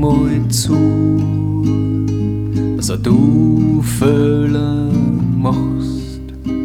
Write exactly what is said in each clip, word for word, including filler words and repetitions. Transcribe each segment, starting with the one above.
mal zu, was du fühlen machst.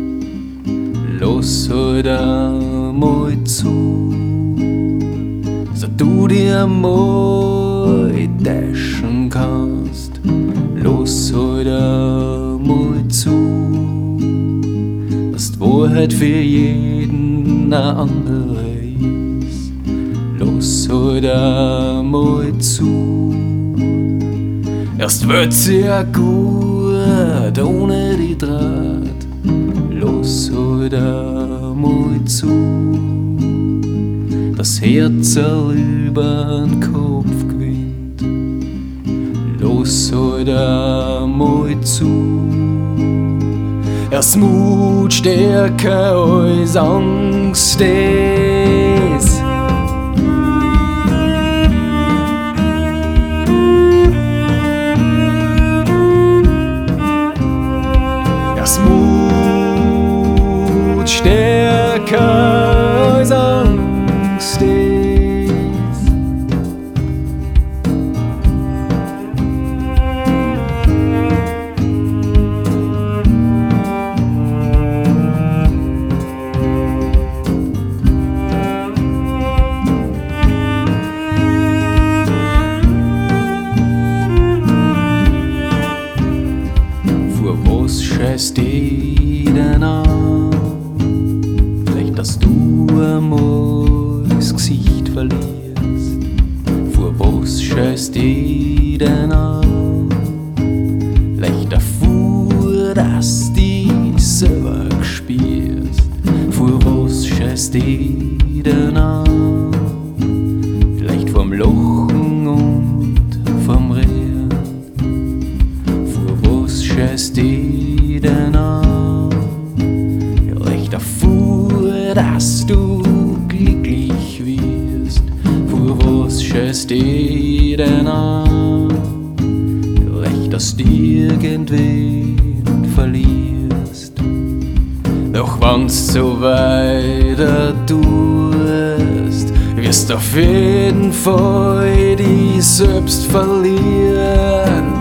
Lass halt einmal zu, dass du dir mal täuschen kannst. Lass halt einmal zu, dass die Wahrheit für jeden eine andere ist. Lass halt einmal zu, erst wird's ja gut ohne die Draht. Lass halt einmal zu, das Herz übern Kopf gewinnt. Lass halt einmal zu, erst Mut stärker als Angst ist. Erst Mut stärker als Angst ist. Was scheißt die denn an? Vielleicht, dass du einmal das Gesicht verlierst. Vor was scheißt die denn an? Vielleicht davor, dass die selber gespürst. Vor was scheißt die denn an? Vielleicht vom Lachen und vom Reden. Vor was scheißt die denn an? Ja, recht davor, dass du glücklich wirst. Vor was scheißt die denn an? Ja, recht, dass du irgendwen verlierst. Doch wenn's so weiter tust, wirst auf jeden Fall dich selbst verlieren.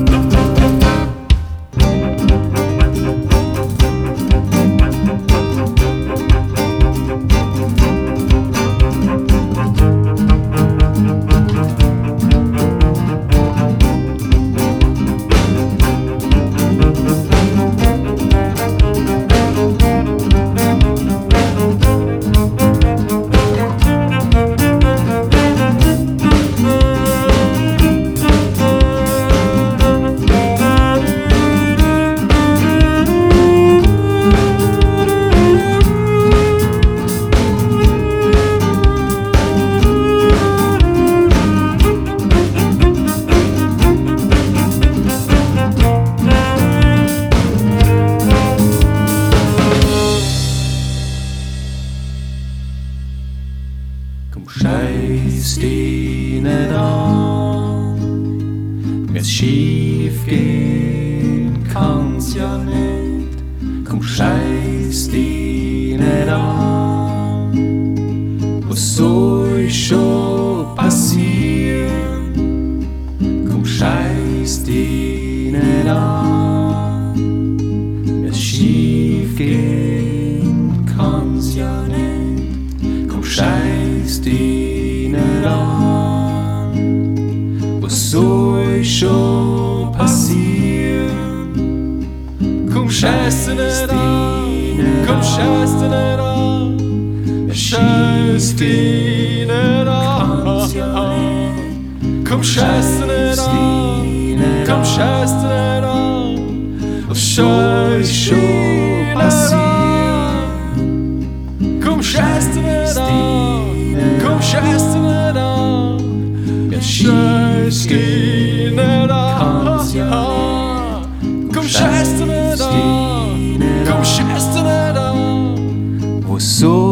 Komm, scheiß dich nicht an, wenn's schief gehen kann's ja nicht. Komm, scheiß dich nicht an, was soll schon passieren? Komm, scheiß dich nicht an, wenn's schief gehen kann's ja nicht. Komm, scheiß dich nicht an, was soll schon passieren? Komm, scheiß dich nicht an, komm, scheiß dich nicht an, scheiß dich nicht an. Komm, scheiß dich nicht an, komm, scheiß dich nicht an, was soll schon passieren? Komm, scheiß dich nicht an, komm, scheiß dich nicht an, scheiß dich nicht an. Komm, scheiß dich nicht an, komm, scheiß dich nicht an, wo so